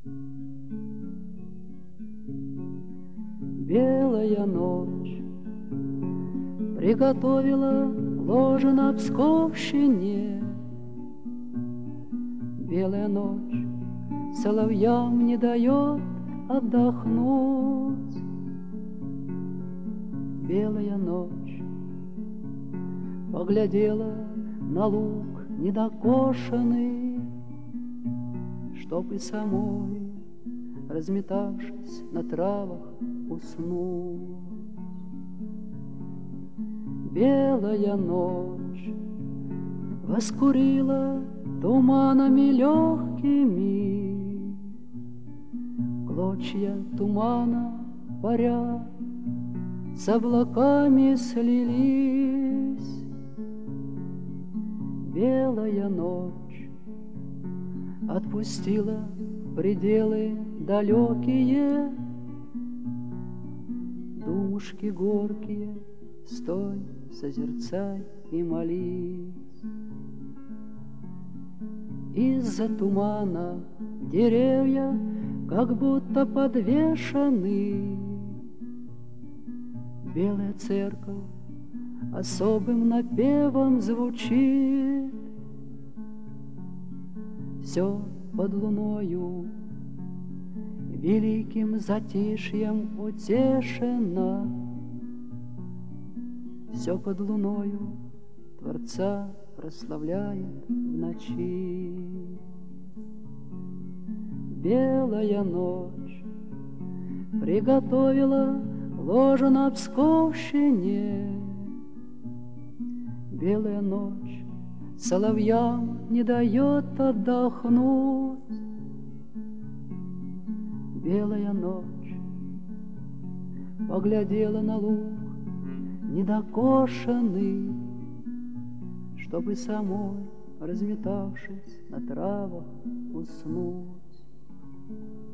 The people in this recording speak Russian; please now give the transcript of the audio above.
Белая ночь приготовила ложе на Псковщине. Белая ночь соловьям не дает отдохнуть. Белая ночь поглядела на луг недокошенный, чтоб и самой, разметавшись на травах, уснуть. Белая ночь воскурила туманами легкими, клочья тумана паря с облаками слились. Белая ночь отпустила в пределы далекие думушки горькие. Стой, созерцай и молись. Из-за тумана деревья как будто подвешены. Белая церковь особым напевом звучит. Все под луною великим затишьем утешено. Все под луною Творца прославляет в ночи. Белая ночь приготовила ложе на Псковщине. Белая ночь соловьям не дает отдохнуть. Белая ночь поглядела на луг недокошенный, чтобы самой, разметавшись на травах, уснуть.